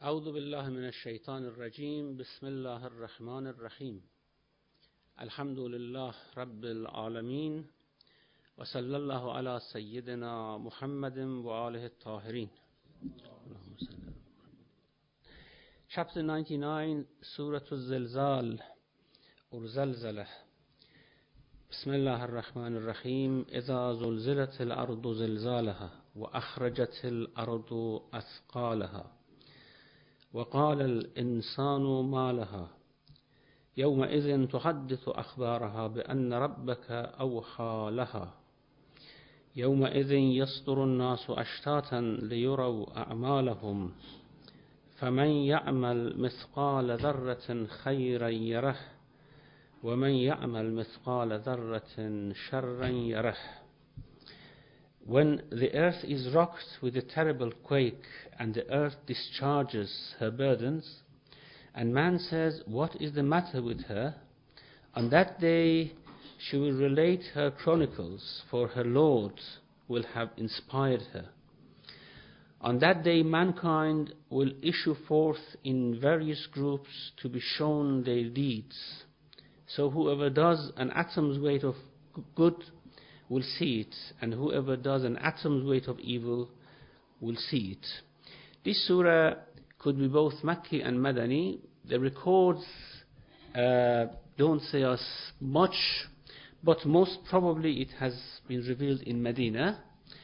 أعوذ بالله من الشيطان الرجيم بسم الله الرحمن الرحيم الحمد لله رب العالمين وصلى الله على سيدنا محمد وآله الطاهرين. Chapter 99, Surah Al-Zilzal or Zalzalah. بسم الله الرحمن الرحيم إذا زلزلت الأرض زلزالها وأخرجت الأرض أثقالها وقال الإنسان ما لها يومئذ تحدث أخبارها بأن ربك أوحى لها يومئذ يصدر الناس أشتاتا ليروا أعمالهم فمن يعمل مثقال ذرة خيرا يره ومن يعمل مثقال ذرة شرا يره. When the earth is rocked with a terrible quake and the earth discharges her burdens, and man says, what is the matter with her? On that day she will relate her chronicles, for her Lord will have inspired her. On that day mankind will issue forth in various groups to be shown their deeds. So whoever does an atom's weight of good will see it, and whoever does an atom's weight of evil will see it. This surah could be both Makki and Madani. The records don't say us much, but most probably it has been revealed in Medina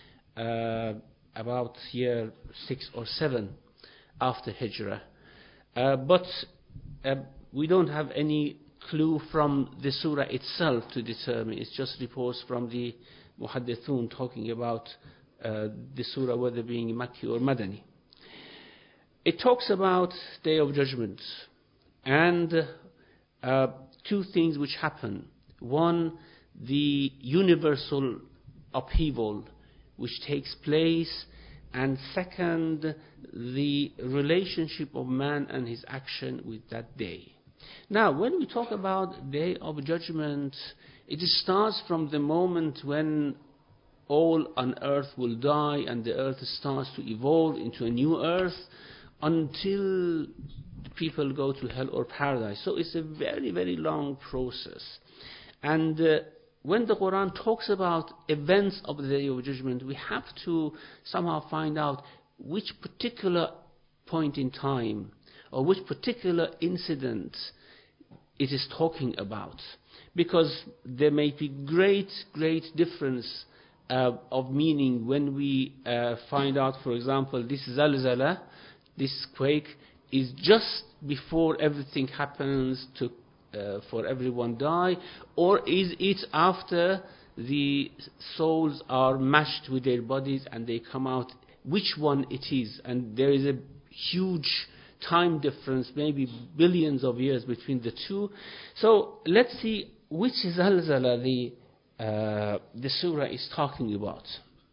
about year 6 or 7 after Hijrah. But we don't have any clue from the surah itself to determine. It's just reports from the Muhaddithun talking about the surah, whether being Makki or Madani. It talks about Day of Judgment and two things which happen. One, the universal upheaval which takes place, and second, the relationship of man and his action with that day. Now, when we talk about Day of Judgment, it starts from the moment when all on earth will die and the earth starts to evolve into a new earth until people go to hell or paradise. So it's a very, very long process. And when the Quran talks about events of the Day of Judgment, we have to somehow find out which particular point in time or which particular incident it is talking about. Because there may be great difference of meaning when we find out, for example, this Zalzala, this quake, is just before everything happens for everyone die, or is it after the souls are mashed with their bodies and they come out, which one it is. And there is a huge time difference, maybe billions of years between the two. So let's see which Zalzala the surah is talking about.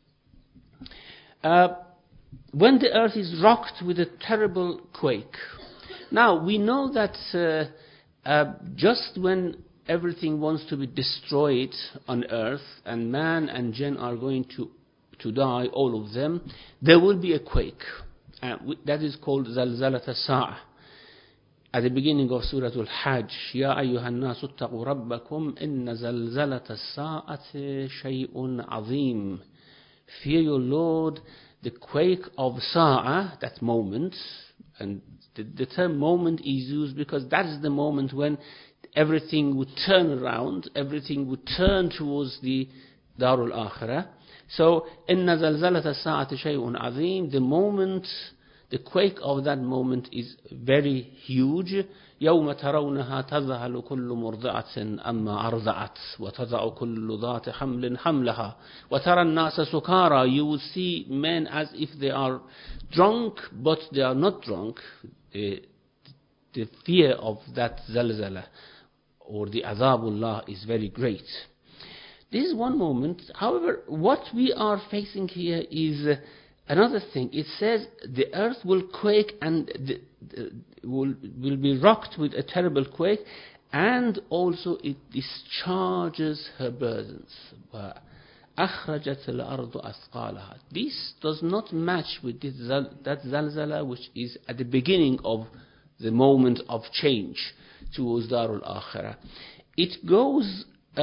When the earth is rocked with a terrible quake. Now we know that just when everything wants to be destroyed on earth and man and jinn are going to die, all of them, there will be a quake. That is called Zalzalat as-Sa'ah. At the beginning of Surah Al-Hajj, Ya ayyuhan nasu ittaqu rabbakum inna zalzalat as-sa'ati shay'un azim. Fear your Lord. The quake of Sa'ah, that moment, and the term moment is used because that is the moment when everything would turn around, everything would turn towards the Darul Akhirah. So, inna zalzalat as-sa'ati shay'un azim. The moment, the quake of that moment is very huge. يوم ترونها تذهل كل مرضعة أما أرضعت وتضع كل ذات حمل حملها وترى الناس سكارى. You will see men as if they are drunk, but they are not drunk. The fear of that zalzala or the azabullah is very great. This is one moment. However, what we are facing here is another thing. It says the earth will quake and will be rocked with a terrible quake, and also it discharges her burdens. أخرجت الأرض أثقالها. This does not match with that zalzala which is at the beginning of the moment of change towards Darul Akhirah. It goes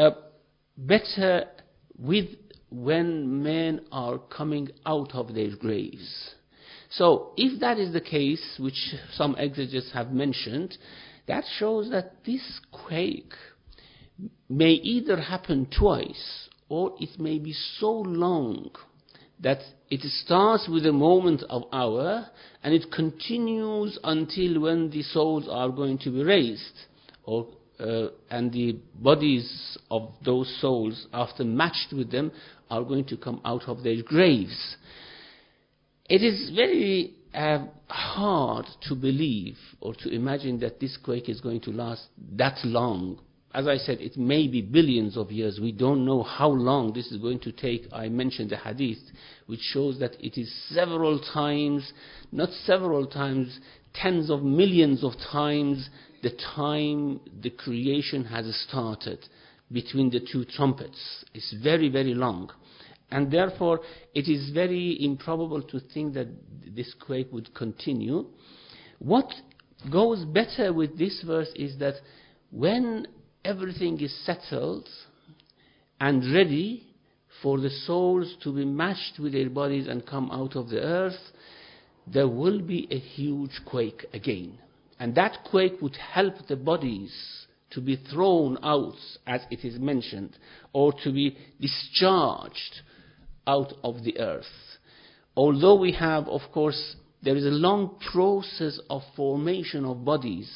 better with when men are coming out of their graves. So if that is the case, which some exegetes have mentioned, that shows that this quake may either happen twice, or it may be so long that it starts with a moment of hour and it continues until when the souls are going to be raised, or and the bodies of those souls, after matched with them, are going to come out of their graves. It is very hard to believe or to imagine that this quake is going to last that long. As I said, it may be billions of years. We don't know how long this is going to take. I mentioned the hadith, which shows that it is several times, not several times, tens of millions of times the time the creation has started between the two trumpets. It's very, very long. And therefore, it is very improbable to think that this quake would continue. What goes better with this verse is that when everything is settled and ready for the souls to be matched with their bodies and come out of the earth, there will be a huge quake again. And that quake would help the bodies to be thrown out, as it is mentioned, or to be discharged out of the earth. Although we have, of course, there is a long process of formation of bodies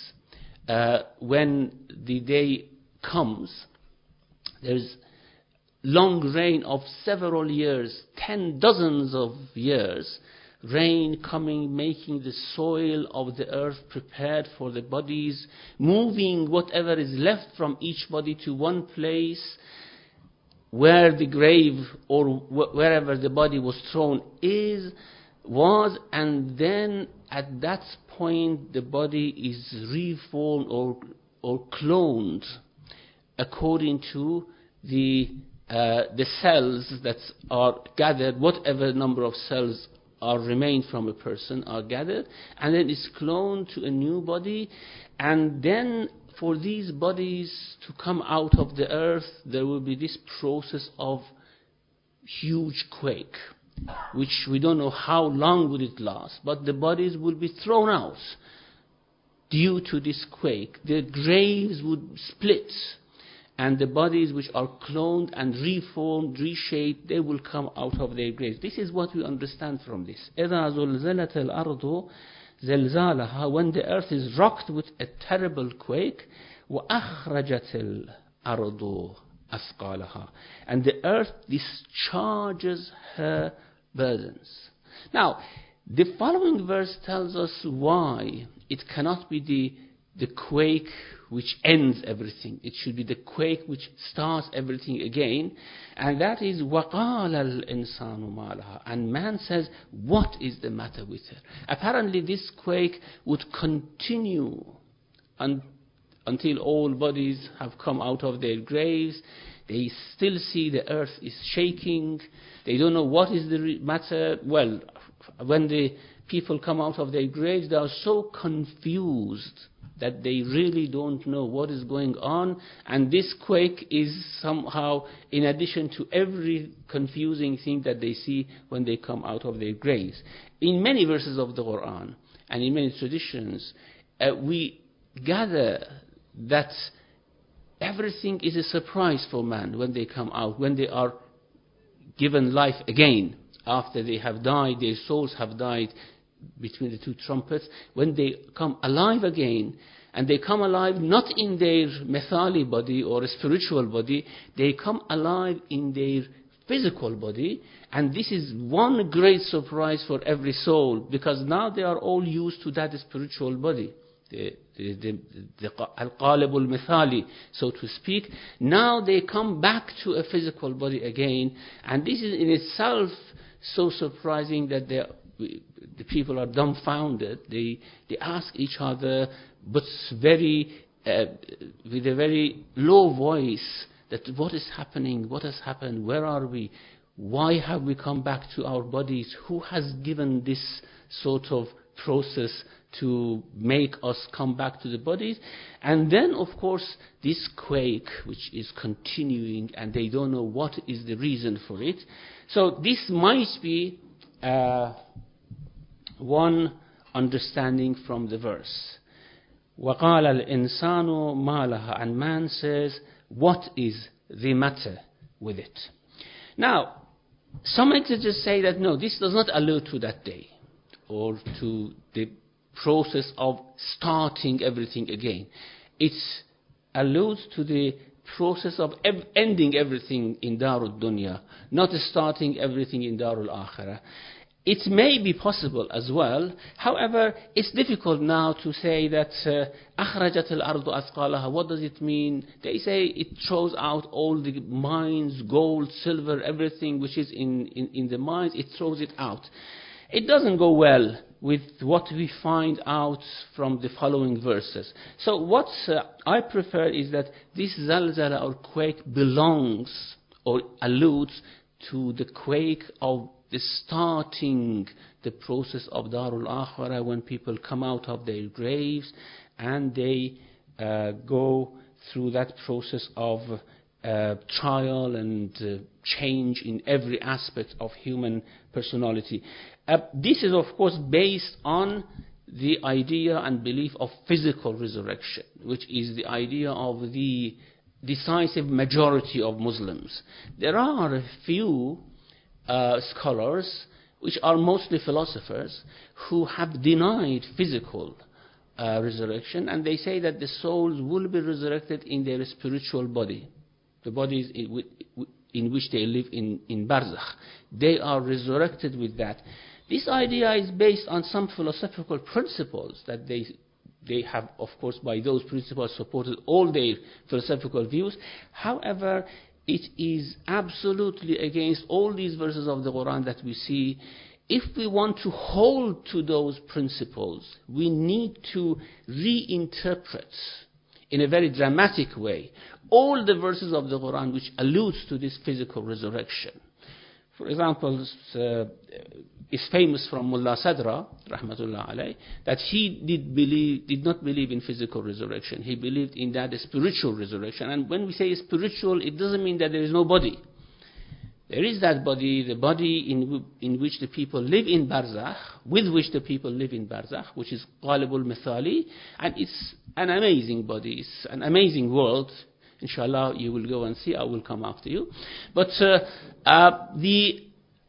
when the day comes. There is long rain of several years, dozens of years, rain coming, making the soil of the earth prepared for the bodies, moving whatever is left from each body to one place where the grave or wherever the body was thrown was, and then at that point the body is reformed or cloned according to the cells that are gathered, whatever number of cells are remained from a person are gathered, and then it's cloned to a new body. And then for these bodies to come out of the earth, there will be this process of huge quake, which we don't know how long will it last, but the bodies will be thrown out due to this quake. The graves would split, and the bodies which are cloned and reformed, reshaped, they will come out of their graves. This is what we understand from this. إِذَا زُلْزِلَتِ الْأَرْضُ زِلْزَالَهَا, when the earth is rocked with a terrible quake, وَأَخْرَجَتِ الْأَرْضُ أَثْقَالَهَا, and the earth discharges her burdens. Now, the following verse tells us why it cannot be the quake which ends everything. It should be the quake which starts everything again. And that is وَقَالَ الْإِنسَانُ مَا لَهَا, and man says, what is the matter with her? Apparently this quake would continue until all bodies have come out of their graves. They still see the earth is shaking. They don't know what is the matter. Well, when the people come out of their graves, they are so confused that they really don't know what is going on. And this quake is somehow in addition to every confusing thing that they see when they come out of their graves. In many verses of the Quran and in many traditions, we gather that everything is a surprise for man when they come out, when they are given life again after they have died, their souls have died between the two trumpets. When they come alive again, and they come alive not in their methali body or a spiritual body, they come alive in their physical body, and this is one great surprise for every soul, because now they are all used to that spiritual body, the al-qalib al-mithali, so to speak. Now they come back to a physical body again, and this is in itself so surprising that the people are dumbfounded. They ask each other, but with a very low voice, that what is happening, what has happened, where are we, why have we come back to our bodies, who has given this sort of process to make us come back to the bodies. And then, of course, this quake, which is continuing, and they don't know what is the reason for it. So this might be one understanding from the verse. وَقَالَ الْإِنسَانُ مَا لَهَا, and man says, what is the matter with it? Now, some exegetes say that no, this does not allude to that day, or to the process of starting everything again. It alludes to the process of ending everything in Darul Dunya, not starting everything in Darul Akhirah. It may be possible as well. However, it's difficult now to say that أخرجت الأرض أثقالها. What does it mean? They say it throws out all the mines, gold, silver, everything which is in the mines, it throws it out. It doesn't go well with what we find out from the following verses. So what I prefer is that this zalzala or quake belongs or alludes to the quake of the starting the process of Darul Akhirah, when people come out of their graves and they go through that process of trial and change in every aspect of human personality. This is, of course, based on the idea and belief of physical resurrection, which is the idea of the decisive majority of Muslims. There are a few scholars, which are mostly philosophers, who have denied physical resurrection, and they say that the souls will be resurrected in their spiritual body, the bodies in which they live in barzakh. They are resurrected with that. This idea is based on some philosophical principles that they have, of course, by those principles supported all their philosophical views. However, it is absolutely against all these verses of the Quran that we see. If we want to hold to those principles, we need to reinterpret in a very dramatic way all the verses of the Quran which alludes to this physical resurrection. For example, it's famous from Mullah Sadra, rahmatullah alayh, that he did not believe in physical resurrection. He believed in that spiritual resurrection. And when we say spiritual, it doesn't mean that there is no body. There is that body, the body in which the people live in barzakh, with which the people live in barzakh, which is qalibul mithali, and it's an amazing body, it's an amazing world. Inshallah, you will go and see. I will come after you. But the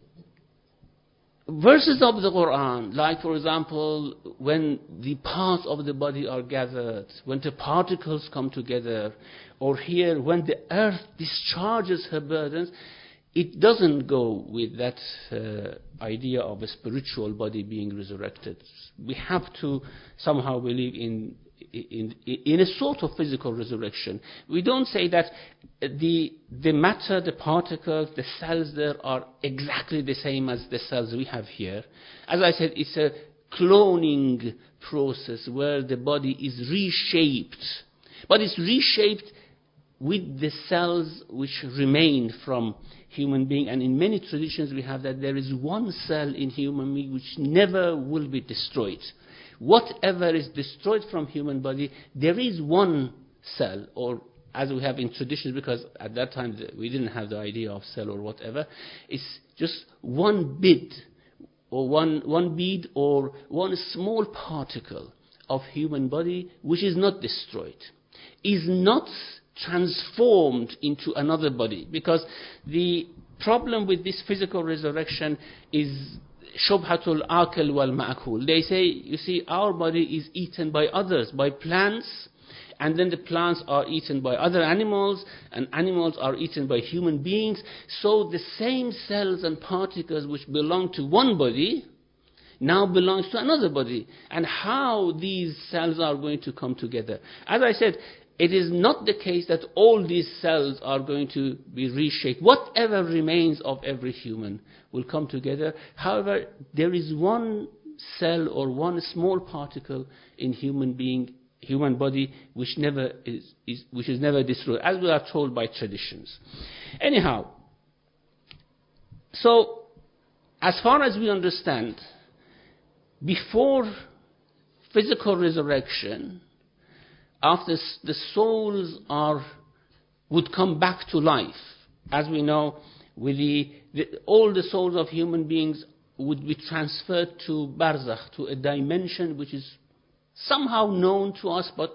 verses of the Quran, like for example, when the parts of the body are gathered, when the particles come together, or here, when the earth discharges her burdens, it doesn't go with that idea of a spiritual body being resurrected. We have to somehow believe in a sort of physical resurrection. We don't say that the matter, the particles, the cells there are exactly the same as the cells we have here. As I said, it's a cloning process where the body is reshaped. But it's reshaped with the cells which remain from human being. And in many traditions we have that there is one cell in human being which never will be destroyed. Whatever is destroyed from human body, there is one cell, or as we have in traditions, because at that time we didn't have the idea of cell or whatever, it's just one bit, or one bead, or one small particle of human body which is not destroyed, is not transformed into another body. Because the problem with this physical resurrection is shubhatul akil wal ma'kul. They say, you see, our body is eaten by others, by plants, and then the plants are eaten by other animals, and animals are eaten by human beings. So the same cells and particles which belong to one body now belongs to another body. And how these cells are going to come together? As I said, it is not the case that all these cells are going to be reshaped. Whatever remains of every human will come together. However, there is one cell or one small particle in human being human body which is never destroyed, as we are told by traditions. Anyhow, so as far as we understand, before physical resurrection, after the souls would come back to life, as we know, with all the souls of human beings would be transferred to barzakh, to a dimension which is somehow known to us, but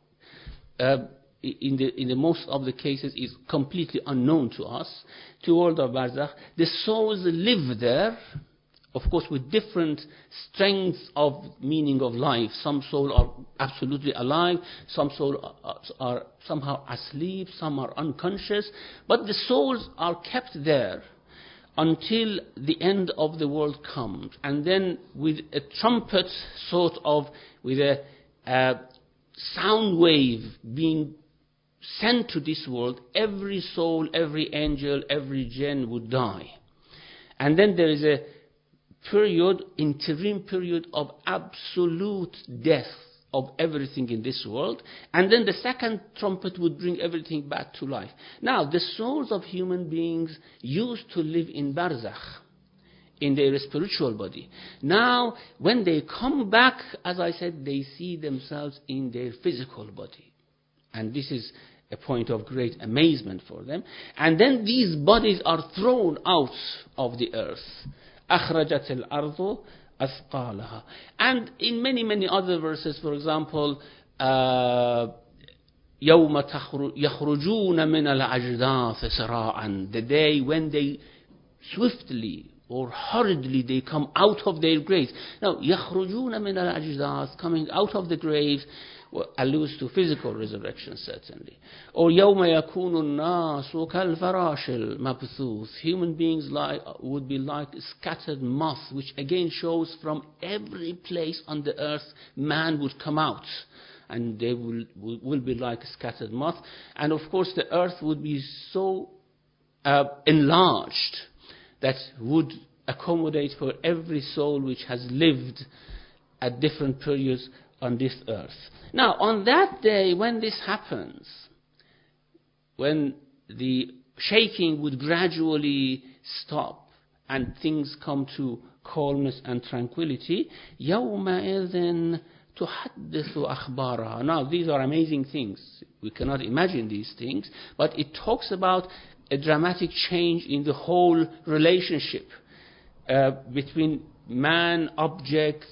in the most of the cases is completely unknown to us, to world of barzakh. The souls live there, of course, with different strengths of meaning of life. Some souls are absolutely alive, some souls are somehow asleep, some are unconscious, but the souls are kept there until the end of the world comes. And then with a trumpet with a sound wave being sent to this world, every soul, every angel, every jinn would die. And then there is a interim period of absolute death of everything in this world, and then the second trumpet would bring everything back to life. Now, the souls of human beings used to live in barzakh, in their spiritual body. Now, when they come back, as I said, they see themselves in their physical body. And this is a point of great amazement for them. And then these bodies are thrown out of the earth. أخرجت الأرض أثقالها. And in many other verses, for example, يوم يخرجون من الأجداث سراعا, the day when they swiftly or hurriedly they come out of their graves. Now, يخرجون من الأجداث, coming out of the graves, alludes to physical resurrection, certainly. Or يوم يكون الناس كالفراش المبثوث, human beings would be like scattered moth, which again shows from every place on the earth man would come out, and they will be like scattered moth. And of course the earth would be so enlarged that would accommodate for every soul which has lived at different periods on this earth. Now, on that day, when this happens, when the shaking would gradually stop and things come to calmness and tranquility, يَوْمَئِذٍ تُحَدِّثُ أَخْبَارَهَا. Now, these are amazing things. We cannot imagine these things, but it talks about a dramatic change in the whole relationship between man, objects,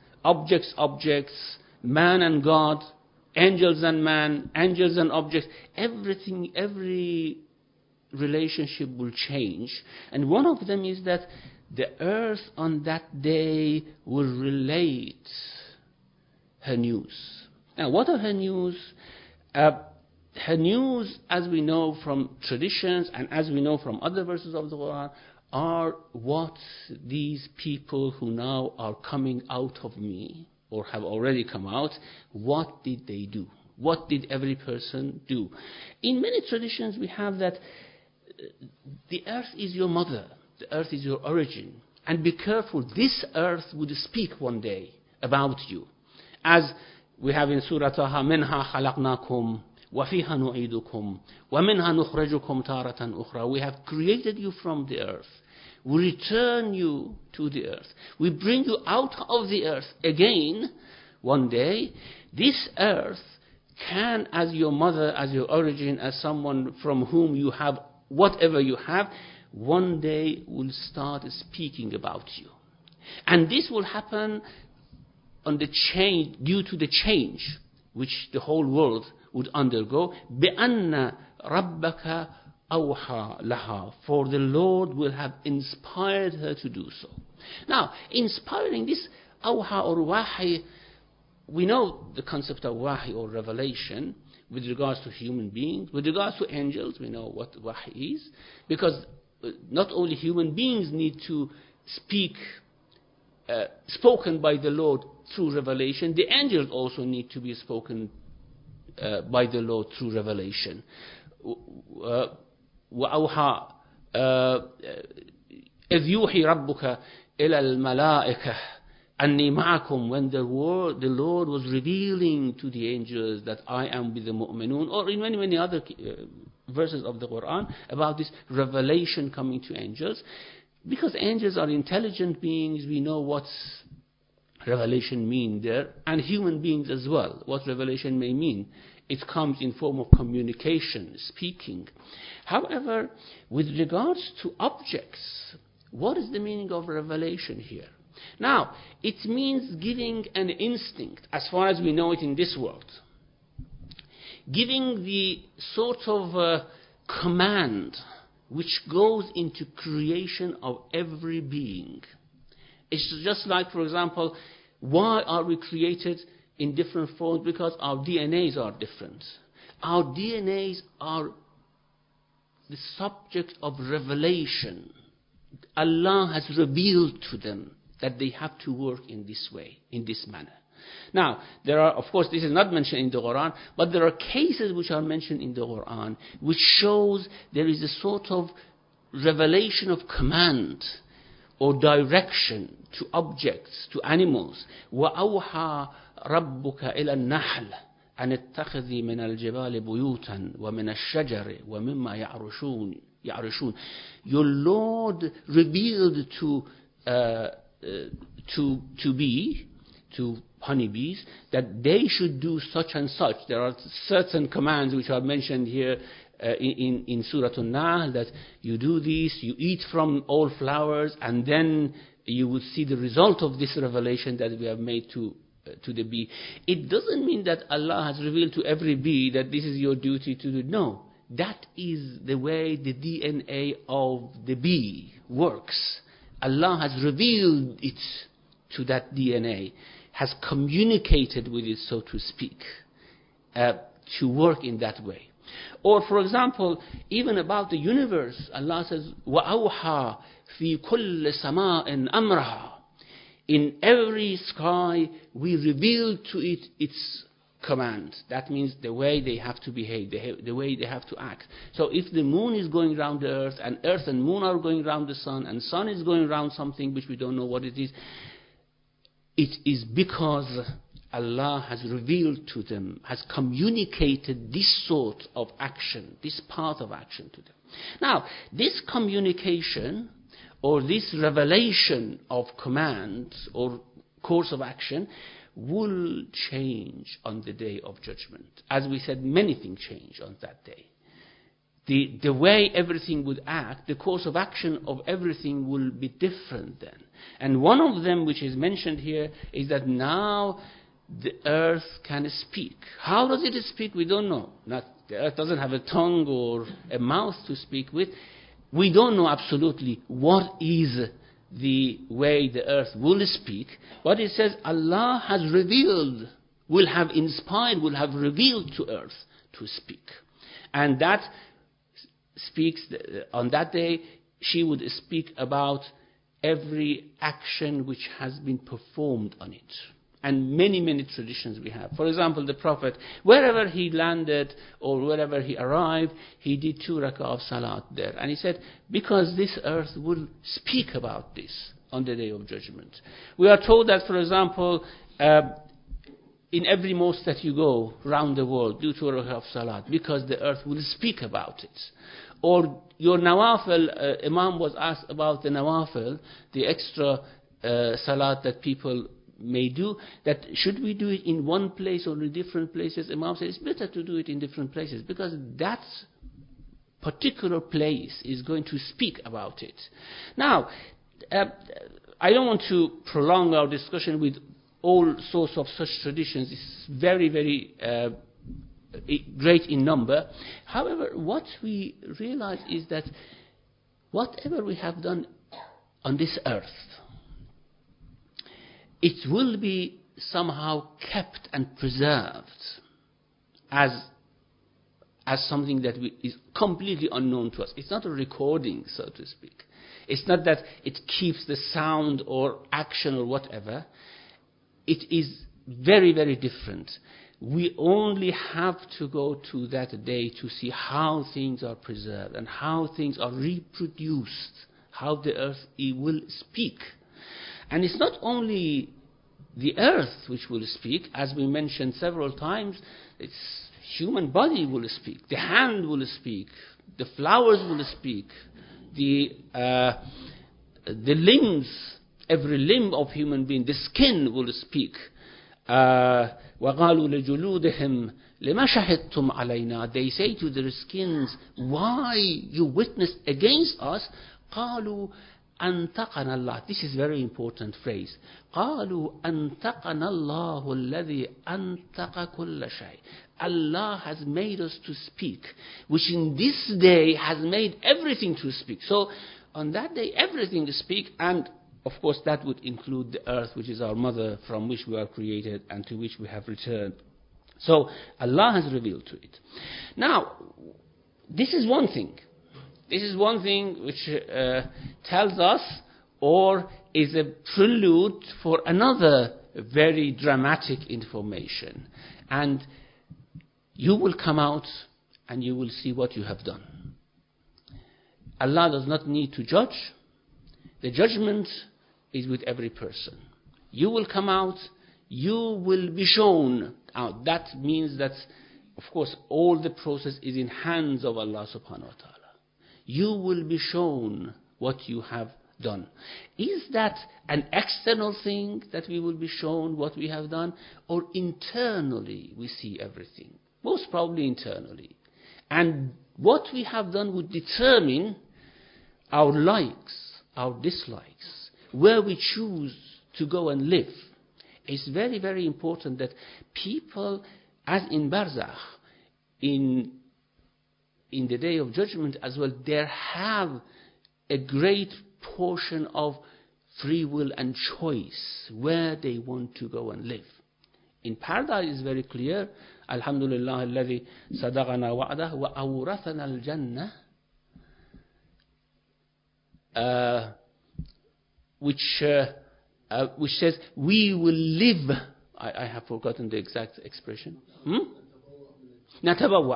man and God, angels and man, angels and objects. Everything, every relationship will change. And one of them is that the earth on that day will relate her news. Now, what are her news? Her news, as we know from traditions and as we know from other verses of the Quran, are what these people who now are coming out of me, or have already come out, what did they do? What did every person do? In many traditions we have that the earth is your mother, the earth is your origin, and be careful, this earth would speak one day about you. As we have in Surah Taha, مِنْهَا خَلَقْنَاكُمْ وَفِيهَا نُعِيدُكُمْ وَمِنْهَا نُخْرِجُكُمْ تَارَةً أُخْرَى. We have created you from the earth. We return you to the earth. We bring you out of the earth again one day. This earth can, as your mother, as your origin, as someone from whom you have whatever you have, one day will start speaking about you. And this will happen on the change, due to the change which the whole world would undergo. بِأَنَّ رَبَّكَ أَوْحَى لَهَا, for the Lord will have inspired her to do so. Now, inspiring this awha or wahi, we know the concept of wahi or revelation with regards to human beings. With regards to angels, we know what wahi is, because not only human beings need to spoken by the Lord through revelation, the angels also need to be spoken by the Lord through revelation. وأوحى إذ يوحي ربك إلى الملائكة أَنِّي مَعَكُمْ, when the Lord was revealing to the angels that I am with the mu'minun, or in many, many other verses of the Quran about this revelation coming to angels. Because angels are intelligent beings, we know what revelation mean there, and human beings as well, what revelation may mean. It comes in form of communication, speaking. However, with regards to objects, what is the meaning of revelation here? Now, it means giving an instinct, as far as we know it in this world. Giving the sort of command which goes into creation of every being. It's just like, for example, why are we created in different forms? Because our DNAs are different. Our DNAs are the subject of revelation. Allah has revealed to them that they have to work in this way, in this manner. Now, there are, of course, this is not mentioned in the Quran, but there are cases which are mentioned in the Quran which shows there is a sort of revelation of command or direction to objects, to animals. وَأَوْحَى رَبُّكَ إِلَى النَّحْلِ أَنِ اتَّخِذِي مِنَ الْجِبَالِ بُيُوتًا وَمِنَ الشَّجَرِ وَمِمَّا يَعْرُشُونَ. Your Lord revealed to honeybees that they should do such and such. There are certain commands which are mentioned here in Surah An-Nahl, that you do this, you eat from all flowers, and then you will see the result of this revelation that we have made to the bee. It doesn't mean that Allah has revealed to every bee that this is your duty to do. No, that is the way the DNA of the bee works. Allah has revealed it to that DNA, has communicated with it, so to speak, to work in that way. Or, for example, even about the universe, Allah says, وَأَوْحَى فِي كُلِّ سَمَاءٍ أَمْرَهَا. In every sky, we reveal to it its command. That means the way they have to behave, the way they have to act. So if the moon is going around the earth, and earth and moon are going around the sun, and sun is going around something which we don't know what it is because Allah has revealed to them, has communicated this sort of action, this path of action to them. Now, this communication or this revelation of commands or course of action will change on the day of judgment. As we said, many things change on that day. The way everything would act, the course of action of everything will be different then. And one of them which is mentioned here is that now the earth can speak. How does it speak? We don't know. The earth doesn't have a tongue or a mouth to speak with. We don't know absolutely what is the way the earth will speak. But it says Allah has revealed, will have inspired, will have revealed to earth to speak. And that speaks, on that day, she would speak about every action which has been performed on it. And many, many traditions we have. For example, the Prophet, wherever he landed or wherever he arrived, he did 2 rak'ah of salat there. And he said, because this earth will speak about this on the day of judgment. We are told that, for example, in every mosque that you go around the world, do 2 rak'ah of salat, because the earth will speak about it. Or your nawafil, Imam was asked about the nawafil, the extra salat that people may do, that should we do it in one place or in different places? Imam said it's better to do it in different places, because that particular place is going to speak about it. Now, I don't want to prolong our discussion with all sorts of such traditions. It's very, very great in number. However, what we realize is that whatever we have done on this earth, it will be somehow kept and preserved as something that is completely unknown to us. It's not a recording, so to speak. It's not that it keeps the sound or action or whatever. It is very, very different. We only have to go to that day to see how things are preserved and how things are reproduced, how the earth will speak. And it's not only the earth which will speak, as we mentioned several times. Its human body will speak, the hand will speak, the flowers will speak, the limbs, every limb of human being, the skin will speak. وَقَالُوا لَجُلُودِهِمْ لِمَا شَهِدْتُمْ عَلَيْنَا. They say to their skins, why you witnessed against us? قَالُوا أَنْتَقَنَا اللَّهُ. This is a very important phrase. قَالُوا أَنْتَقَنَا اللَّهُ الَّذِي أَنْتَقَ كُلَّ شَيْءٍ. Allah has made us to speak, which in this day has made everything to speak. So on that day everything to speak, and of course that would include the earth, which is our mother, from which we are created and to which we have returned. So Allah has revealed to it. Now, this is one thing. This is one thing which tells us, or is a prelude for another very dramatic information. And you will come out and you will see what you have done. Allah does not need to judge. The judgment is with every person. You will come out, you will be shown out. That means that, of course, all the process is in hands of Allah subhanahu wa ta'ala. You will be shown what you have done. Is that an external thing, that we will be shown what we have done, or internally we see everything? Most probably internally. And what we have done would determine our likes, our dislikes, where we choose to go and live. It's very, very important that people, as in Barzakh, in the Day of Judgment as well, they have a great portion of free will and choice where they want to go and live. In paradise it's very clear, Alhamdulillah alladhi sadaqana wa'dah wa awrathana al-jannah, which says we will live. I have forgotten the exact expression. نتبوأ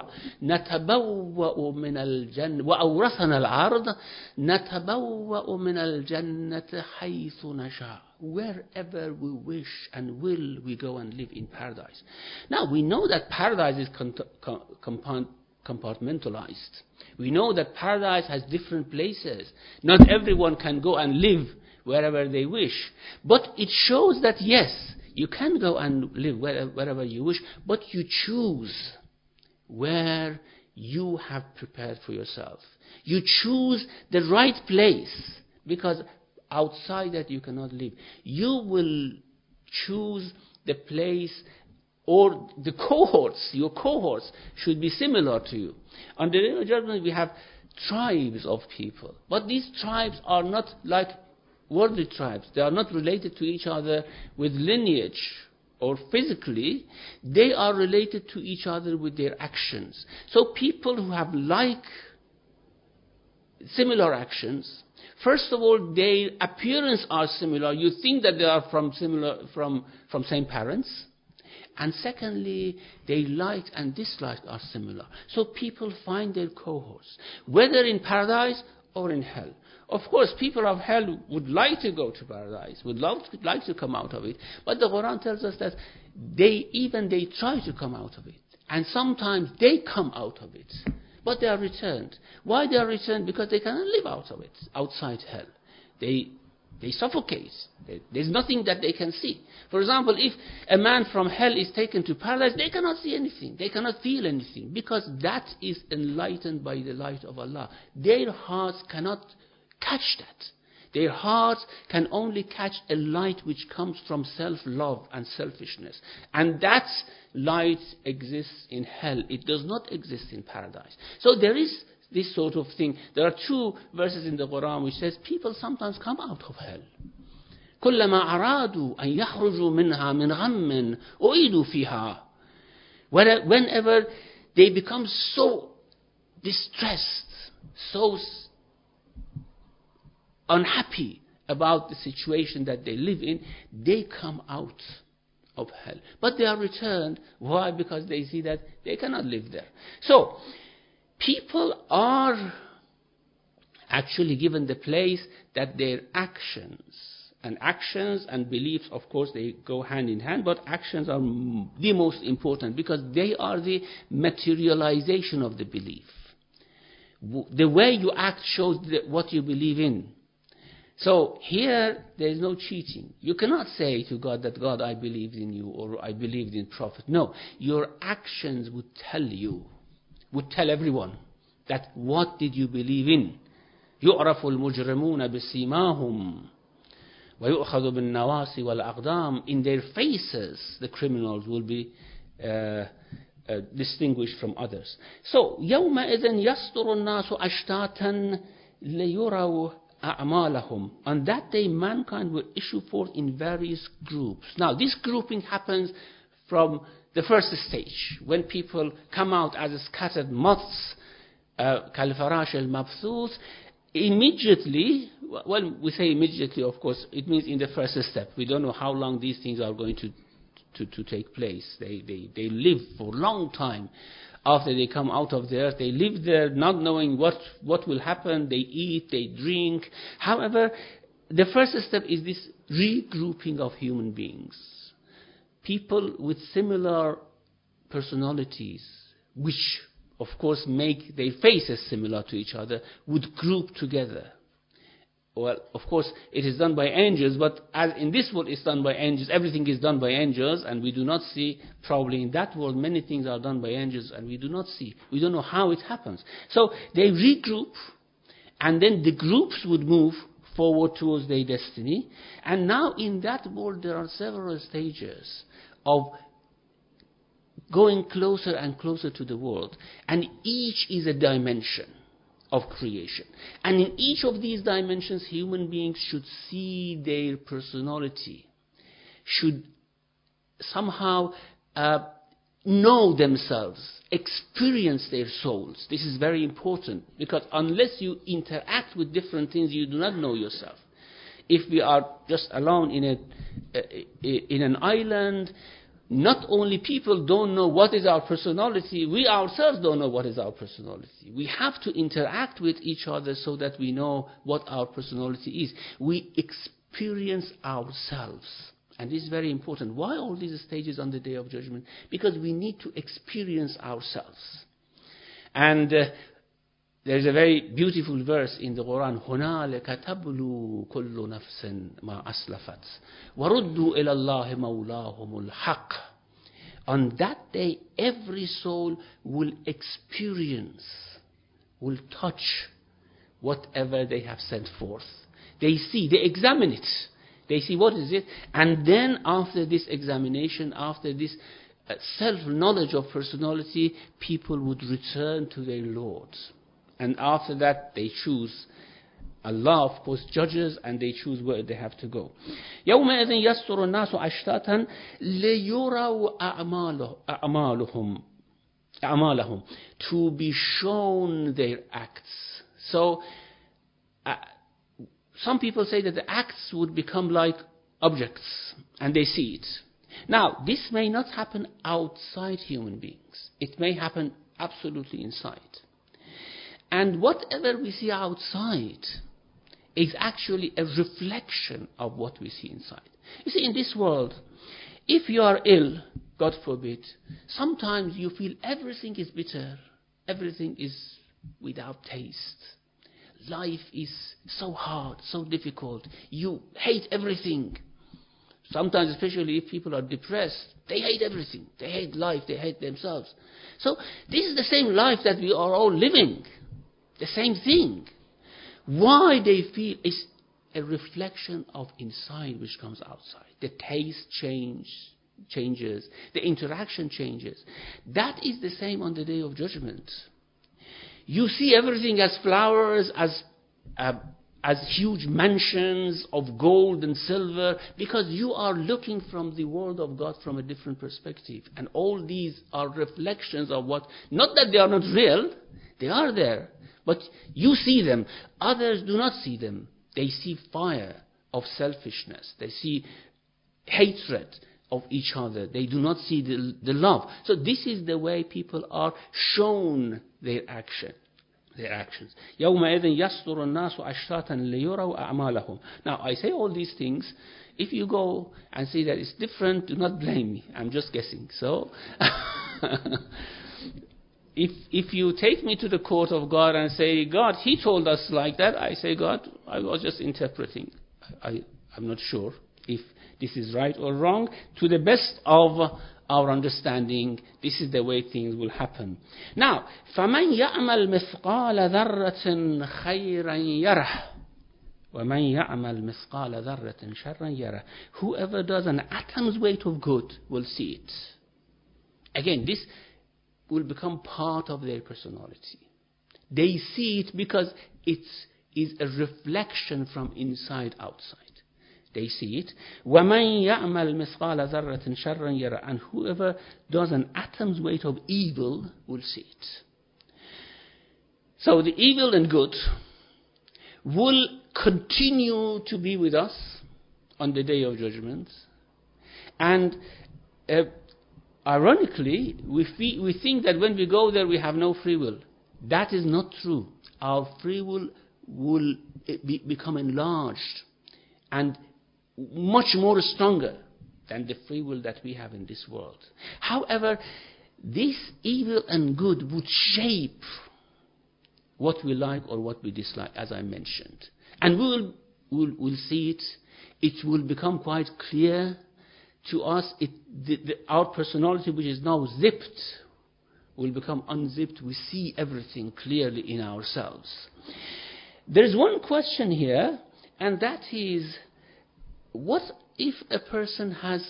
من الجنة وأورثنا الأرض نتبوأ من الجنة حيث نشاء. Wherever we wish and will, we go and live in paradise. Now we know that paradise is compartmentalized. We know that paradise has different places. Not everyone can go and live wherever they wish. But it shows that yes, you can go and live wherever you wish, but you choose where you have prepared for yourself. You choose the right place, because outside that you cannot live. You will choose the place, or the cohorts, your cohorts should be similar to you. On the Day of Judgment we have tribes of people, but these tribes are not like worldly tribes. They are not related to each other with lineage or physically. They are related to each other with their actions. So people who have similar actions, first of all, their appearance are similar. You think that they are from same parents. And secondly, their likes and dislikes are similar. So people find their cohorts, whether in paradise or in hell. Of course, people of hell would like to go to paradise, would like to come out of it. But the Quran tells us that they try to come out of it. And sometimes they come out of it, but they are returned. Why they are returned? Because they cannot live out of it, outside hell. They suffocate. There's nothing that they can see. For example, if a man from hell is taken to paradise, they cannot see anything. They cannot feel anything, because that is enlightened by the light of Allah. Their hearts cannot catch that. Their hearts can only catch a light which comes from self-love and selfishness. And that light exists in hell. It does not exist in paradise. So there is this sort of thing. There are two verses in the Quran which says people sometimes come out of hell. كلما أرادوا أن يخرجوا منها من غم أعيدوا فيها. Whenever they become so distressed, so unhappy about the situation that they live in, they come out of hell. But they are returned. Why? Because they see that they cannot live there. So, people are actually given the place that their actions and actions and beliefs, of course, they go hand in hand, but actions are the most important because they are the materialization of the belief. The way you act shows what you believe in. So here, there is no cheating. You cannot say to God that, God, I believed in you, or I believed in Prophet. No, your actions would tell you, would tell everyone, that what did you believe in? يُعْرَفُ الْمُجْرِمُونَ بِسِيمَاهُمْ وَيُؤْخَذُ بِالنَّوَاصِ وَالْأَقْدَامِ. In their faces, the criminals will be distinguished from others. So, يَوْمَئِذٍ يَصْدُرُ النَّاسُ أَشْتَاتًا لِيُرَوْا أَعْمَالَهُمْ. On that day, mankind will issue forth in various groups. Now, this grouping happens from the first stage, when people come out as scattered moths, كَالْفَرَاشِ الْمَبْثُوث. Immediately, well, we say immediately, of course, it means in the first step. We don't know how long these things are going to take place. They live for a long time. After they come out of the earth, they live there not knowing what will happen. They eat, they drink. However, the first step is this regrouping of human beings. People with similar personalities, which of course make their faces similar to each other, would group together. Well, of course, it is done by angels, but as in this world it's done by angels, everything is done by angels, and we do not see, probably in that world, many things are done by angels, and we do not see. We don't know how it happens. So they regroup, and then the groups would move forward towards their destiny. And now in that world there are several stages of going closer and closer to the world, and each is a dimension of creation. And in each of these dimensions, human beings should see their personality, should somehow know themselves, experience their souls. This is very important, because unless you interact with different things, you do not know yourself. If we are just alone in an island, not only people don't know what is our personality, we ourselves don't know what is our personality. We have to interact with each other so that we know what our personality is. We experience ourselves. And this is very important. Why all these stages on the Day of Judgment? Because we need to experience ourselves. And there is a very beautiful verse in the Quran, هُنَالِكَ تَبْلُو كُلُّ نَفْسٍ مَا أَسْلَفَتْ وَرُدُّوا إِلَى اللَّهِ مَوْلَاهُمُ الْحَقِّ. On that day, every soul will experience, will touch whatever they have sent forth. They see, they examine it. They see what is it. And then after this examination, after this self-knowledge of personality, people would return to their Lord. And after that, they choose. Allah, of course, judges, and they choose where they have to go. يَوْمَئِذٍ يَصْدُرُ النَّاسُ أَشْتَاتًا لِيُرَوْا أَعْمَالَهُم. To be shown their acts. So, some people say that the acts would become like objects, and they see it. Now, this may not happen outside human beings. It may happen absolutely inside. And whatever we see outside is actually a reflection of what we see inside. You see, in this world, if you are ill, God forbid, sometimes you feel everything is bitter, everything is without taste. Life is so hard, so difficult. You hate everything. Sometimes, especially if people are depressed, they hate everything. They hate life, they hate themselves. So this is the same life that we are all living. The same thing. Why they feel is a reflection of inside which comes outside. The taste changes. The interaction changes. That is the same on the Day of Judgment. You see everything as flowers, as huge mansions of gold and silver, because you are looking from the world of God from a different perspective. And all these are reflections of what, not that they are not real, they are there. But you see them. Others do not see them. They see fire of selfishness. They see hatred of each other. They do not see the love. So this is the way people are shown their action. their actions. يَوْمَئِذٍ يَصْدُرُ النَّاسُ أَشْتَاتًا لِيُرَوْا أَعْمَالَهُم. Now, I say all these things. If you go and see that it's different, do not blame me. I'm just guessing. So, if you take me to the court of God and say, God, He told us like that, I say, God, I was just interpreting. I'm not sure if this is right or wrong. To the best of our understanding, this is the way things will happen. Now, فَمَنْ يَعْمَلْ مِثْقَالَ ذَرَّةٍ خَيْرًا يَرَهُ وَمَنْ يَعْمَلْ مِثْقَالَ ذَرَّةٍ شَرًّا يَرَهُ. Whoever does an atom's weight of good will see it. Again, this will become part of their personality. They see it because it is a reflection from inside outside. They see it. وَمَنْ يَعْمَلْ مِثْقَالَ ذَرَّةٍ شَرًّا يَرَهُ. And whoever does an atom's weight of evil will see it. So the evil and good will continue to be with us on the Day of Judgment. And ironically, we think that when we go there we have no free will. That is not true. Our free will become enlarged and much more stronger than the free will that we have in this world. However, this evil and good would shape what we like or what we dislike, as I mentioned. And we'll see it. It will become quite clear to us. Our personality, which is now zipped, will become unzipped. We see everything clearly in ourselves. There is one question here, and that is, what if a person has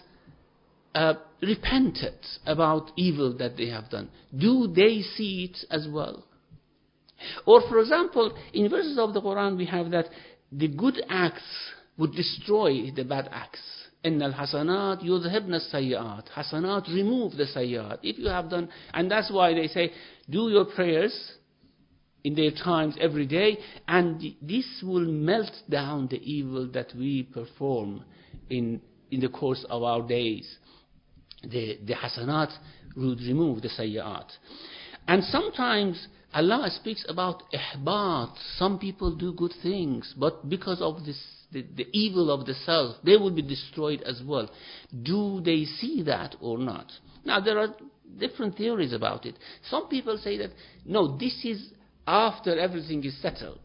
repented about evil that they have done? Do they see it as well? Or, for example, in verses of the Quran we have that the good acts would destroy the bad acts. إِنَّ الْحَسَنَاتِ يُذْهِبْنَ السَّيِّئَاتِ. Hasanat remove the sayyi'at. If you have done, and that's why they say, do your prayers in their times every day, and this will melt down the evil that we perform in the course of our days. The hasanat would remove the sayyi'at. And sometimes Allah speaks about ihbat. Some people do good things, but because of this, the evil of the self, they will be destroyed as well. Do they see that or not? Now, there are different theories about it. Some people say that, no, this is after everything is settled.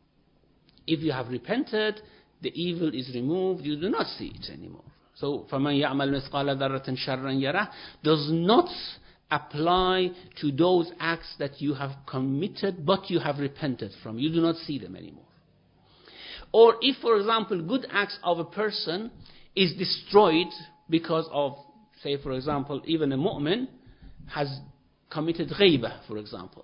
If you have repented, the evil is removed, you do not see it anymore. So, فَمَنْ يَعْمَلْ مِثْقَالَ ذَرَّةٍ شَرًّا يَرَهُ does not apply to those acts that you have committed but you have repented from. You do not see them anymore. Or if, for example, good acts of a person is destroyed because of, say, for example, even a mu'min has committed ghaibah, for example.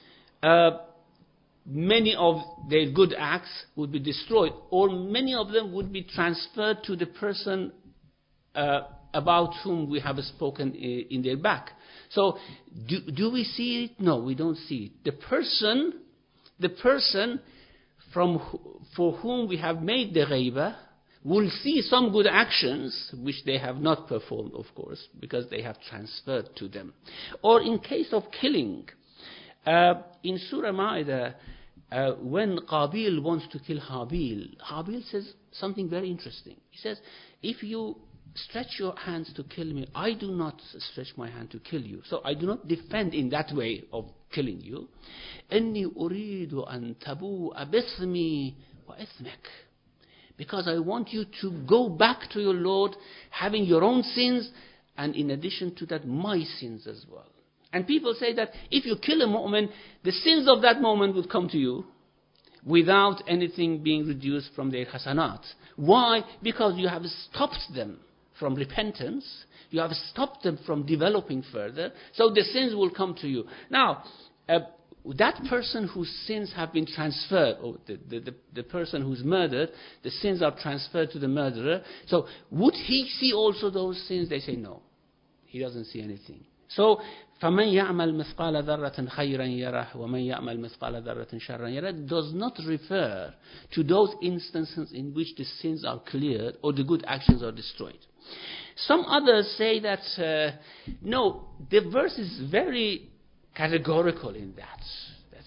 Many of their good acts would be destroyed, or many of them would be transferred to the person about whom we have spoken in their back. So, do we see it? No, we don't see it. The person for whom we have made the ghaibah will see some good actions which they have not performed, of course, because they have transferred to them. Or in case of killing, in Surah Ma'idah, when Qabil wants to kill Habil, Habil says something very interesting. He says, if you stretch your hands to kill me, I do not stretch my hand to kill you. So I do not defend in that way of killing you. إِنِّي أُرِيدُ أَن تَبُوءَ بِإِثْمِي وَإِثْمِكَ. Because I want you to go back to your Lord having your own sins, and in addition to that, my sins as well. And people say that if you kill a mu'min, the sins of that moment would come to you without anything being reduced from their hasanat. Why? Because you have stopped them from repentance, you have stopped them from developing further, so the sins will come to you. Now, that person whose sins have been transferred, or the person who's murdered, the sins are transferred to the murderer, so would he see also those sins? They say no, he doesn't see anything. So, فَمَنْ يَعْمَلْ مِثْقَالَ ذَرَّةٍ خَيْرًا يَرَهُ وَمَنْ يَعْمَلْ مِثْقَالَ ذَرَّةٍ شَرًّا يَرَهُ does not refer to those instances in which the sins are cleared or the good actions are destroyed. Some others say that, no, the verse is very categorical in that.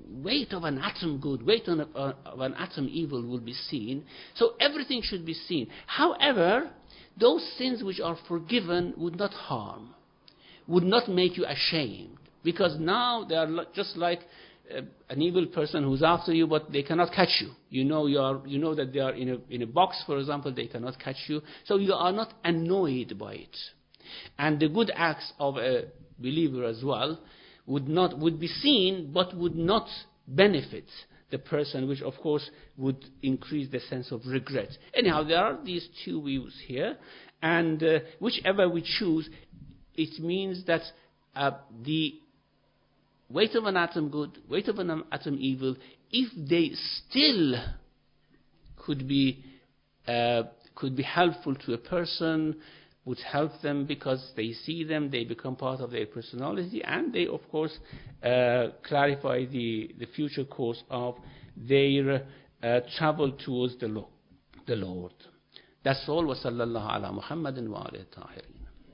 weight of an atom good, weight of an atom evil will be seen. So everything should be seen. However, those sins which are forgiven would not harm, would not make you ashamed, because now they are just like an evil person who's after you, but they cannot catch you. You know that they are in a box, for example, they cannot catch you, so you are not annoyed by it. And the good acts of a believer as well would be seen, but would not benefit the person, which of course would increase the sense of regret. Anyhow, there are these two views here, and whichever we choose, it means that the weight of an atom good, weight of an atom evil, if they still could be helpful to a person, would help them because they see them, they become part of their personality, and they, of course, clarify the future course of their travel towards the Lord. That's all. Wa sallallahu ala Muhammadin wa alihi tahirin.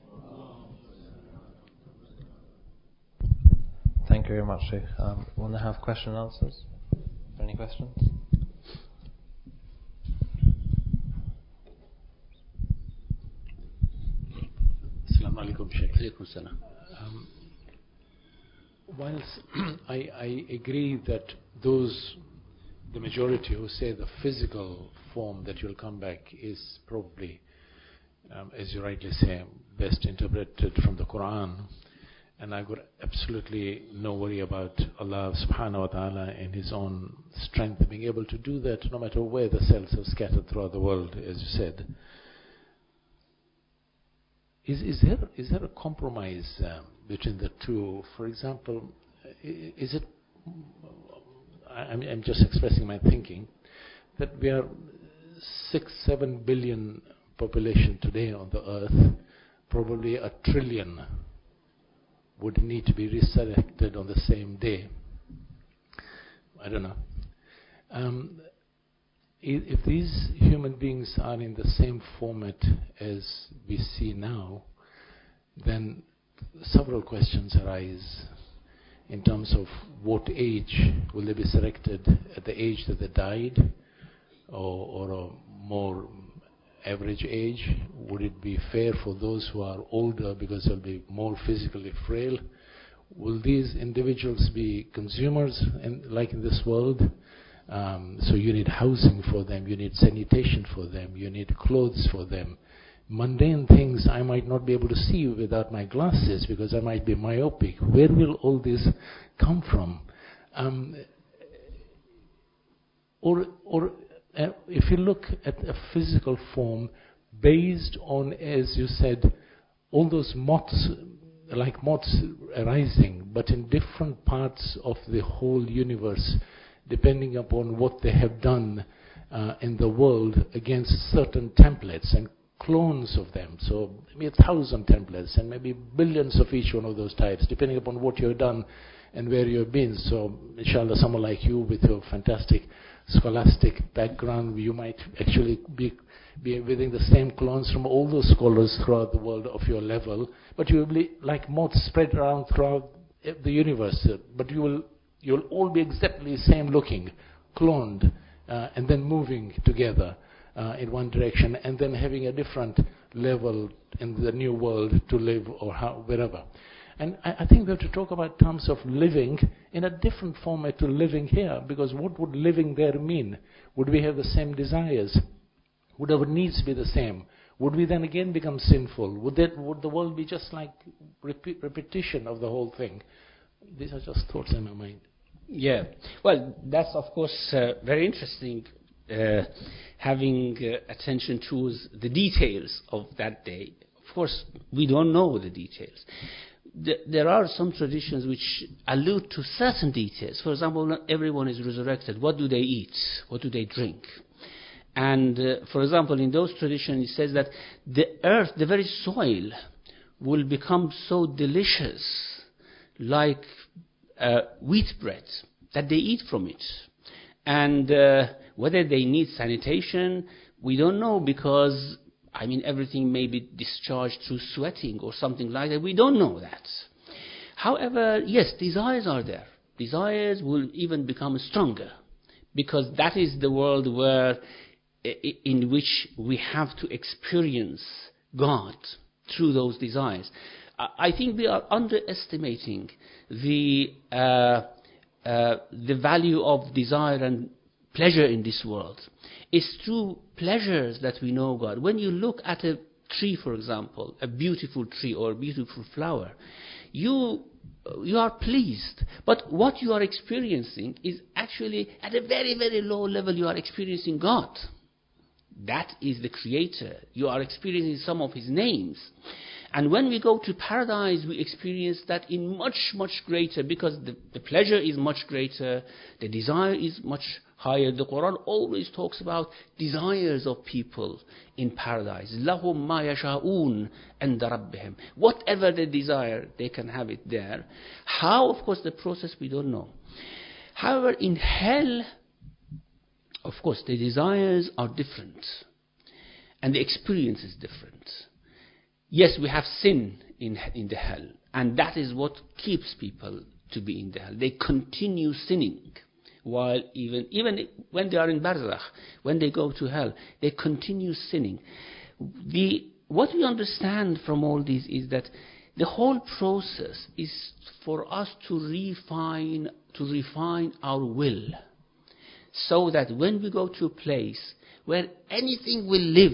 Thank you very much, Sheikh. Want to have question and answers? Any questions? Assalamu alaikum, Sheikh. Alaikum salam. Whilst I agree that the majority who say the physical form that you'll come back is probably, as you rightly say, best interpreted from the Quran, and I've got absolutely no worry about Allah subhanahu wa ta'ala in His own strength being able to do that no matter where the cells are scattered throughout the world, as you said. Is there a compromise between the two? For example, is it? I'm just expressing my thinking that we are 6-7 billion population today on the earth. Probably 1 trillion would need to be resurrected on the same day. I don't know. If these human beings are in the same format as we see now, then several questions arise in terms of what age will they be resurrected, at the age that they died, or a more average age? Would it be fair for those who are older because they'll be more physically frail? Will these individuals be consumers like in this world? So you need housing for them, you need sanitation for them, you need clothes for them. Mundane things I might not be able to see without my glasses because I might be myopic. Where will all this come from? Or if you look at a physical form based on, as you said, all those moths, like moths arising, but in different parts of the whole universe, depending upon what they have done in the world against certain templates and clones of them. So maybe 1,000 templates and maybe billions of each one of those types, depending upon what you've done and where you've been. So inshallah, someone like you with your fantastic scholastic background, you might actually be within the same clones from all those scholars throughout the world of your level, but you will be like moths spread around throughout the universe. But you'll all be exactly the same looking, cloned, and then moving together in one direction, and then having a different level in the new world to live or wherever. And I think we have to talk about terms of living in a different format to living here, because what would living there mean? Would we have the same desires? Would our needs be the same? Would we then again become sinful? Would the world be just like repetition of the whole thing? These are just thoughts in my mind. Yeah, well, that's of course very interesting, having attention towards the details of that day. Of course, we don't know the details. There are some traditions which allude to certain details. For example, not everyone is resurrected. What do they eat? What do they drink? And for example, in those traditions, it says that the earth, the very soil, will become so delicious, like wheat bread, that they eat from it. And whether they need sanitation, we don't know, because everything may be discharged through sweating or something like that. We don't know that. However, yes, desires are there. desires will even become stronger, because that is the world in which we have to experience God through those desires. I think we are underestimating the value of desire and pleasure in this world. It's through pleasures that we know God. When you look at a tree, for example, a beautiful tree or a beautiful flower, you are pleased. But what you are experiencing is actually at a very, very low level. You are experiencing God. That is the Creator. You are experiencing some of His names. And when we go to paradise, we experience that in much, much greater, because the pleasure is much greater, the desire is much higher. The Quran always talks about desires of people in paradise. لَهُمْ مَا يَشَاءُونَ عِنْدَ رَبِّهِمْ. Whatever they desire, they can have it there. How, of course, the process we don't know. However, in hell, of course, the desires are different, and the experience is different. Yes, we have sin in the hell, and that is what keeps people to be in the hell. They continue sinning, while even when they are in barzakh, when they go to hell, they continue sinning. What we understand from all this is that the whole process is for us to refine our will, so that when we go to a place where anything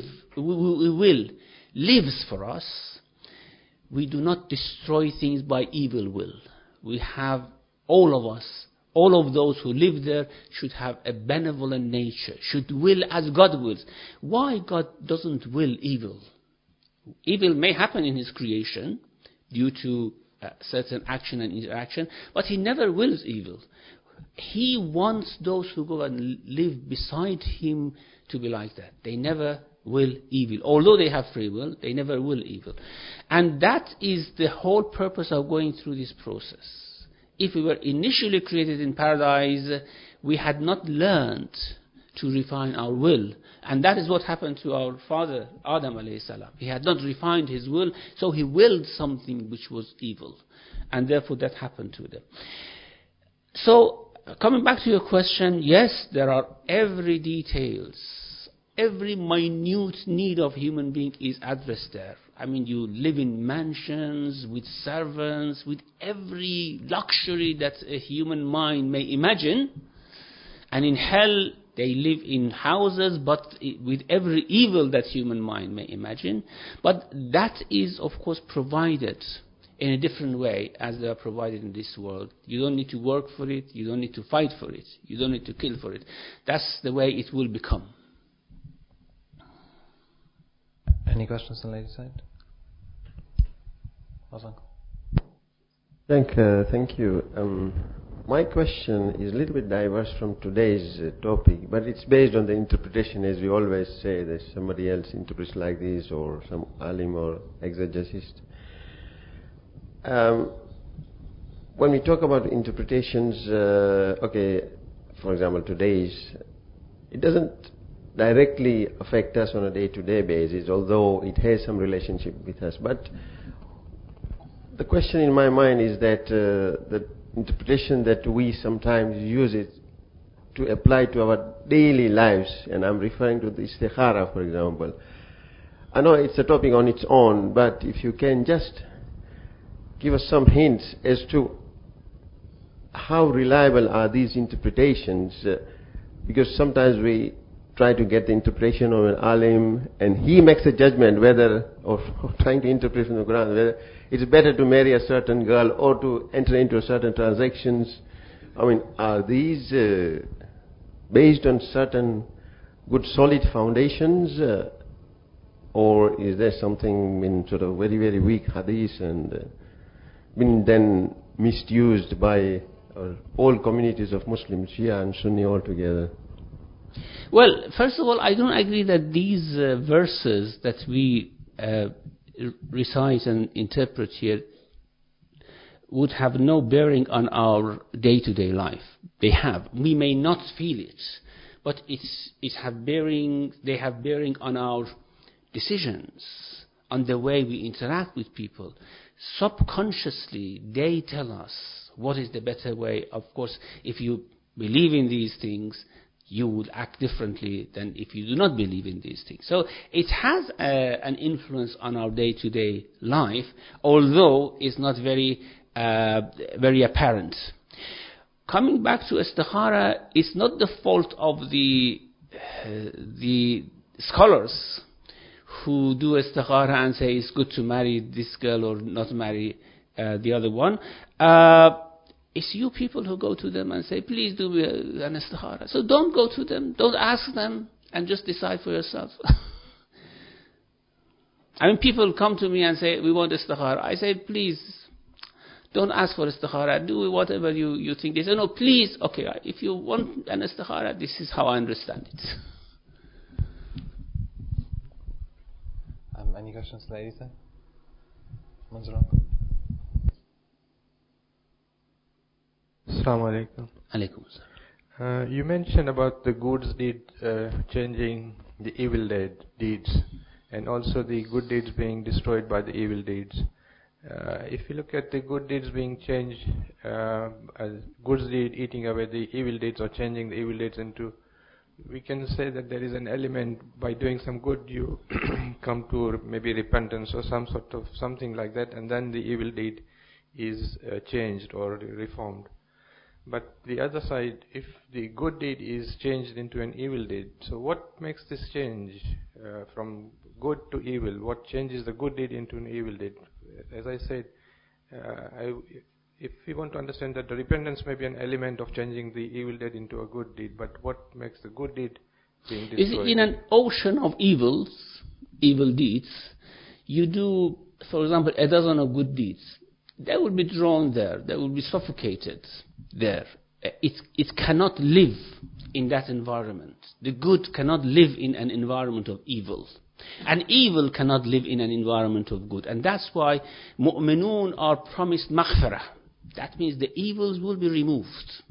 lives for us, we do not destroy things by evil will. We have, all of us, all of those who live there should have a benevolent nature, should will as God wills. Why God doesn't will evil? Evil may happen in His creation due to certain action and interaction, but He never wills evil. He wants those who go and live beside Him to be like that. They never will evil. Although they have free will, they never will evil. And that is the whole purpose of going through this process. If we were initially created in paradise, we had not learned to refine our will. And that is what happened to our father, Adam alayhi salam. He had not refined his will, so he willed something which was evil. And therefore that happened to them. So, coming back to your question, yes, there are every details, every minute need of human being is addressed there. I mean, you live in mansions, with servants, with every luxury that a human mind may imagine. And in hell, they live in houses, but with every evil that human mind may imagine. But that is, of course, provided in a different way as they are provided in this world. You don't need to work for it, you don't need to fight for it, you don't need to kill for it. That's the way it will become. Any questions on the ladies' side? Thank you. My question is a little bit diverse from today's topic, but it's based on the interpretation, as we always say, that somebody else interprets like this, or some alim or exegesis. When we talk about interpretations, for example, today's, it doesn't directly affect us on a day-to-day basis, although it has some relationship with us. But the question in my mind is that the interpretation that we sometimes use it to apply to our daily lives, and I'm referring to the istikhara, for example. I know it's a topic on its own, but if you can just give us some hints as to how reliable are these interpretations, because sometimes we try to get the interpretation of an alim, and he makes a judgment whether, or trying to interpret from the Quran, whether it's better to marry a certain girl or to enter into certain transactions. I mean, are these based on certain good solid foundations, or is there something in sort of very, very weak hadith and been then misused by all communities of Muslims, Shia and Sunni altogether? Well, first of all, I don't agree that these verses that we recite and interpret here would have no bearing on our day-to-day life. They have. We may not feel it, but they have bearing on our decisions, on the way we interact with people. Subconsciously, they tell us What is the better way? Of course, if you believe in these things, you would act differently than if you do not believe in these things. So it has an influence on our day-to-day life, although it's not very apparent. Coming back to istikhara, it's not the fault of the scholars who do istikhara and say it's good to marry this girl or not marry the other one. It's you people who go to them and say, please do an istikhara. So don't go to them, don't ask them, and just decide for yourself. I mean, people come to me and say, we want istikhara. I say, please, don't ask for istikhara. Do whatever you think. They say, no, please, okay, if you want an istikhara, this is how I understand it. Any questions, ladies? Manzura? Assalamu alaikum. Alaikum assalam. You mentioned about the good deed changing the evil deeds, and also the good deeds being destroyed by the evil deeds. If you look at the good deeds being changed, as good deed eating away the evil deeds or changing the evil deeds into, we can say that there is an element by doing some good you come to maybe repentance or some sort of something like that, and then the evil deed is changed or reformed. But the other side, if the good deed is changed into an evil deed, so what makes this change from good to evil? What changes the good deed into an evil deed? As I said, if we want to understand that the repentance may be an element of changing the evil deed into a good deed, but what makes the good deed being destroyed? In an ocean of evil deeds, you do, for example, a dozen of good deeds. They will be drawn there. They will be suffocated there. It cannot live in that environment. The good cannot live in an environment of evil. And evil cannot live in an environment of good. And that's why mu'minun are promised maghfirah. That means the evils will be removed.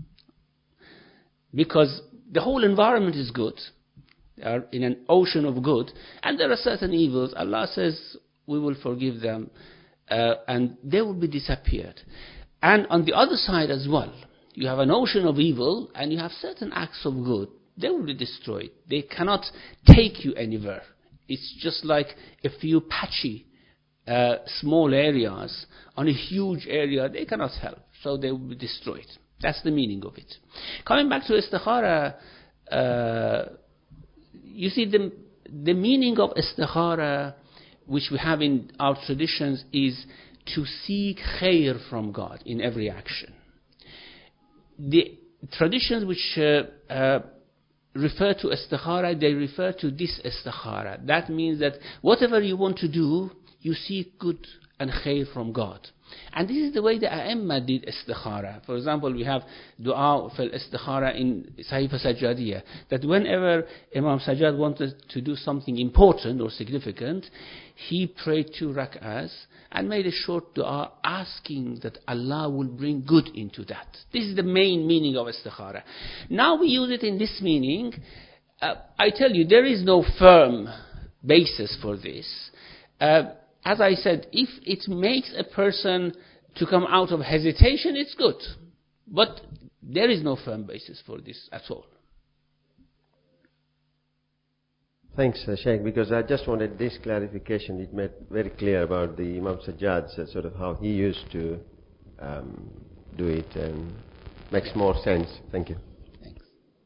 Because the whole environment is good. They are in an ocean of good. And there are certain evils. Allah says, we will forgive them. And they will be disappeared. And on the other side as well, you have an ocean of evil and you have certain acts of good. They will be destroyed. They cannot take you anywhere. It's just like a few patchy small areas on a huge area. They cannot help. So they will be destroyed. That's the meaning of it. Coming back to istikhara, you see the meaning of istikhara, which we have in our traditions, is to seek khair from God in every action. The traditions which refer to istikhara, they refer to this istikhara. That means that whatever you want to do, you seek good and khair from God. And this is the way the A'imma did istikhara. For example, we have dua fil istikhara in Sahifa Sajjadiyya, that whenever Imam Sajjad wanted to do something important or significant, he prayed 2 rak'ahs and made a short dua asking that Allah will bring good into that. This is the main meaning of istikhara. Now we use it in this meaning. I tell you, there is no firm basis for this. As I said, if it makes a person to come out of hesitation, it's good. But there is no firm basis for this at all. Thanks, Sheikh, because I just wanted this clarification. It made very clear about the Imam Sajjad's sort of how he used to do it, and makes more sense. Thank you. Thanks.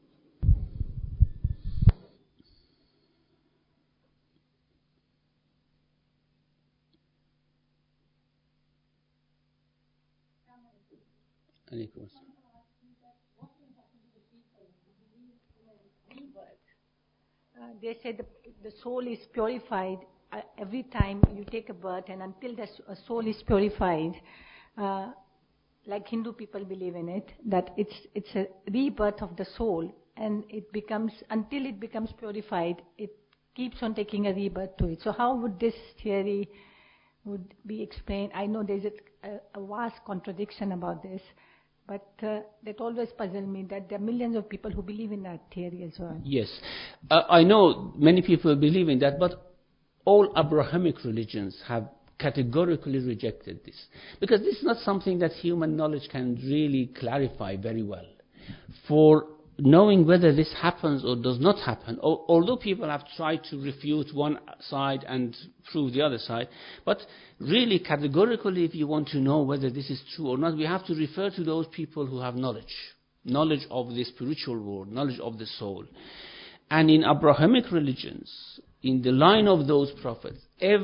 They say the soul is purified every time you take a birth, and until the soul is purified, like Hindu people believe in it, that it's a rebirth of the soul, and it becomes, until it becomes purified, it keeps on taking a rebirth to it. So how would this theory would be explained? I know there's a vast contradiction about this, but that always puzzled me, that there are millions of people who believe in that theory as well. Yes. I know many people believe in that, but all Abrahamic religions have categorically rejected this. Because this is not something that human knowledge can really clarify very well. For knowing whether this happens or does not happen, although people have tried to refute one side and prove the other side, but really categorically, if you want to know whether this is true or not, we have to refer to those people who have knowledge of the spiritual world, knowledge of the soul. And in Abrahamic religions, in the line of those prophets,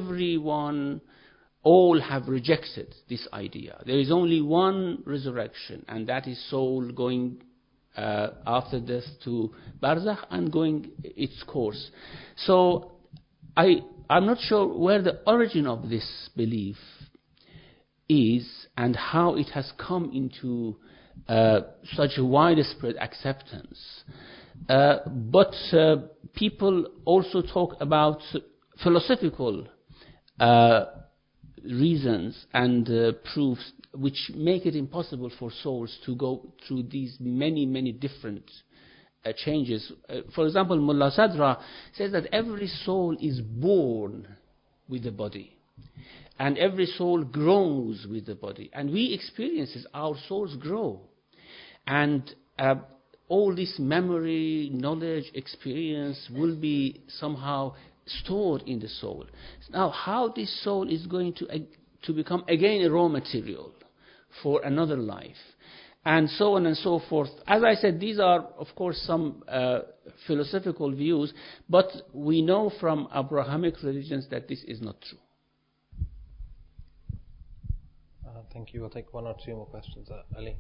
all have rejected this idea. There is only one resurrection, and that is soul going after death to Barzakh and going its course. So I'm not sure where the origin of this belief is and how it has come into such a widespread acceptance. But people also talk about philosophical reasons and proofs which make it impossible for souls to go through these many, many different changes. For example, Mullah Sadra says that every soul is born with the body, and every soul grows with the body. And we experience this, our souls grow. And all this memory, knowledge, experience will be somehow stored in the soul. Now, how this soul is going to become again a raw material for another life, and so on and so forth. As I said, these are, of course, some philosophical views, but we know from Abrahamic religions that this is not true. Thank you. We'll take one or two more questions. Ali.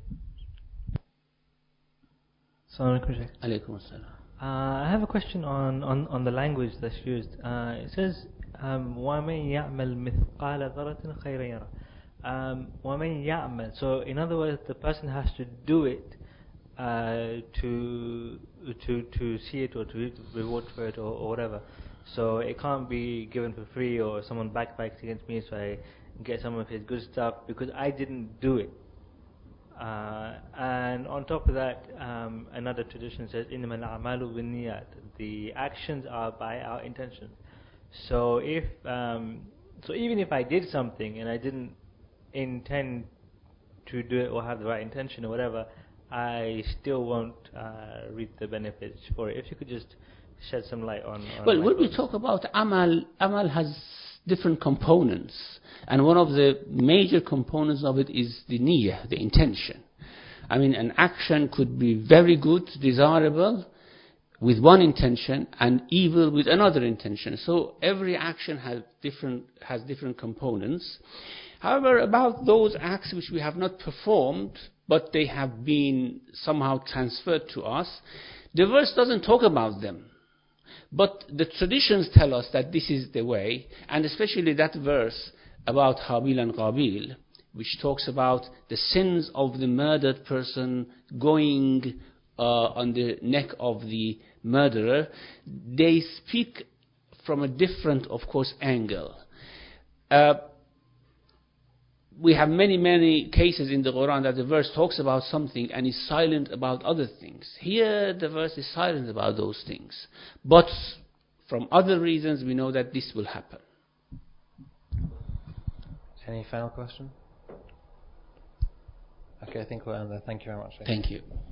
I have a question on the language that's used. It says, وَمَنْ يَعْمَلْ مِثْقَالَ ذَرَةٍ خَيْرًا يَرَهُ. وَمَنْ يَعْمَلْ. So in other words, the person has to do it to see it or to reap the reward for it or whatever. So it can't be given for free, or someone backbacks against me so I get some of his good stuff because I didn't do it. And on top of that, another tradition says, إِنَّمَا الْأَعْمَالُ بِالنِّيَّاتِ. The actions are by our intentions. So even if I did something and I didn't intend to do it or have the right intention or whatever, I still won't reap the benefits for it. If you could just shed some light on well, when we talk about amal has different components, and one of the major components of it is the niyyah, the intention. I mean, an action could be very good, desirable, with one intention, and evil with another intention. So every action has different components. However, about those acts which we have not performed, but they have been somehow transferred to us, the verse doesn't talk about them. But the traditions tell us that this is the way, and especially that verse about Habil and Qabil, which talks about the sins of the murdered person going on the neck of the murderer. They speak from a different, of course, angle. We have many cases in the Quran that the verse talks about something and is silent about other things. Here the verse is silent about those things. But from other reasons we know that this will happen. Any final question? Okay, I think we'll end there. Thank you very much. Thank you.